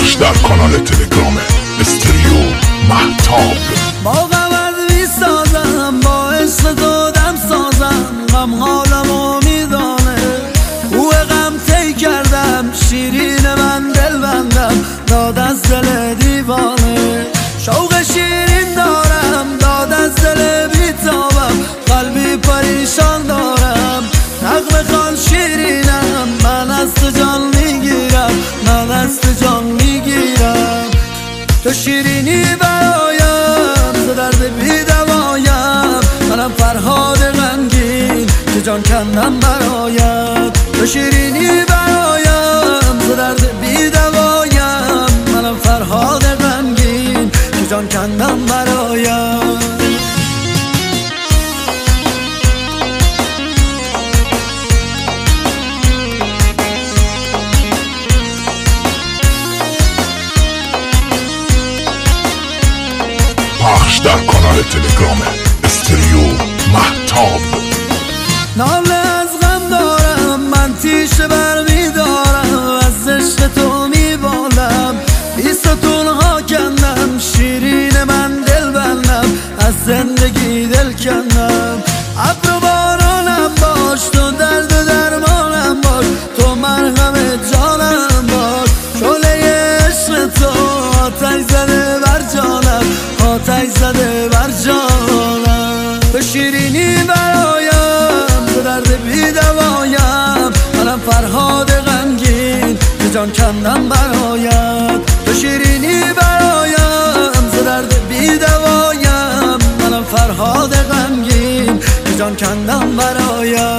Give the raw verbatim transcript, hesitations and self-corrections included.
پخش در کانال تلگرام استریو مهتاب. با غمت میسازم، با عشق تو دم سازم، غم حالمو میدانه، او غم تی کردم، شیرین من دل بندم، داد از دل دیوانه. شوق شیرین دارم، داد از دل بیتابم، قلبی پریشان دارم، نغمه خوان شیرینم، من از تو جان میگیرم، من از تو جان میگیرم. تو شیرینی برایم، ز درد بی دوایم، منم فرهاد غمگین که جان کندم برایت. تو شیرینی برایم، ز درد بی دوایم، منم فرهاد غمگین که جان کندم برایت. پخش در کانال تلگرام استریو مهتاب. ناله از غم دارم، من تیشه بر میدارم، از عشق تو میبالم، بیستون ها کندم، شیرین من دل بندم، از زندگی دل کندم. ابر و بارانم باش، تو درد و درمانم باش، تو مرهم جانم باش، شعله عشق تو آتش زده بر جانم، آتش زده بر جانم. تو شیرینی برایم، تو درد بی دوایم، منم فرهاد غمگین که جان کندم برایت. تو شیرینی برایم، تو درد بی دوایم، منم فرهاد غمگین که جان کندم برایت.